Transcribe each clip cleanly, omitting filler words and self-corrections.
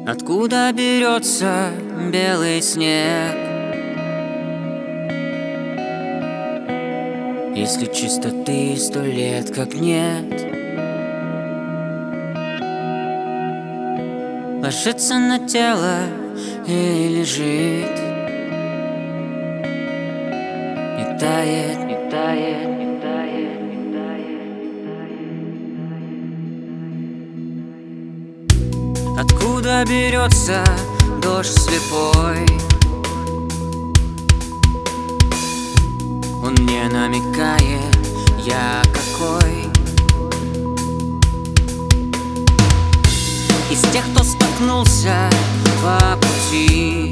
Откуда берется белый снег, если чистоты 100 лет как нет? Ложится на тело и лежит, не тает, не тает, не тает, не тает, не тает. Откуда берется дождь слепой? Он мне намекает, я какой. Из тех, кто споткнулся по пути,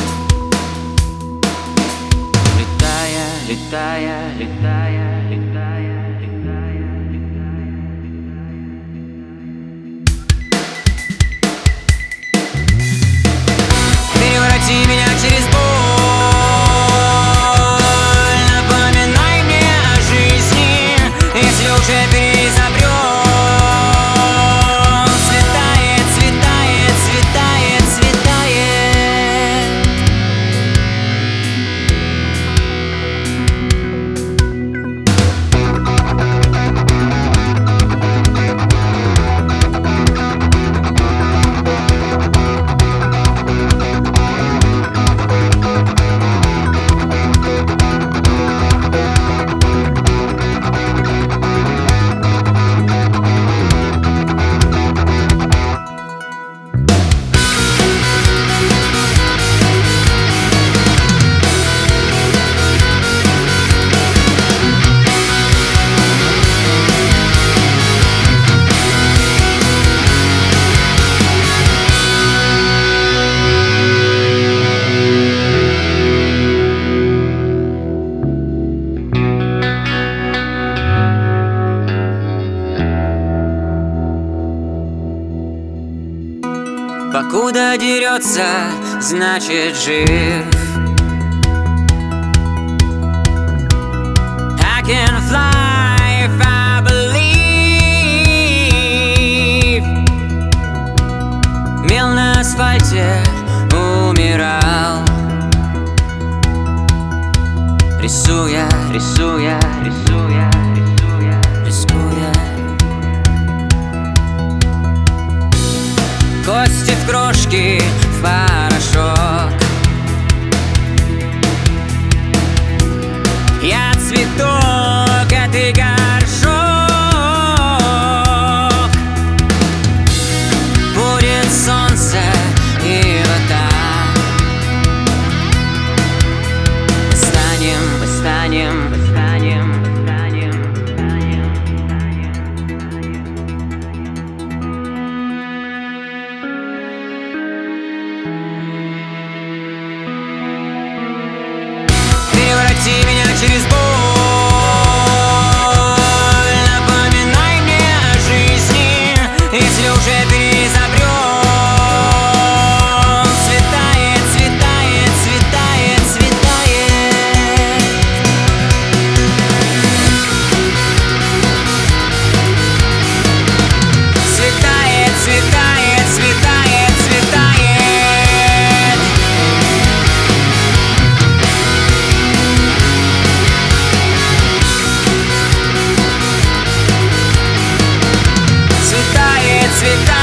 летая, летая, летая, летая, летая. Перевороти меня через боль, напоминай мне о жизни, если уже переизобрел. Покуда дерется, значит жив. I can fly if I believe. Мел на асфальте умирал, рисуя, рисуя, рисуя, рисуя, рискуя. Кости в крошки, в порошок. Я цветок, а ты горшок. Будет солнце и вода. Станем, станем, станем, станем, станем. Перевороти меня через боль, напоминай мне о жизни, если уже переизобрел. Светает, светает, светает, светает. Светает, светает, светает, светает. Светает, светает.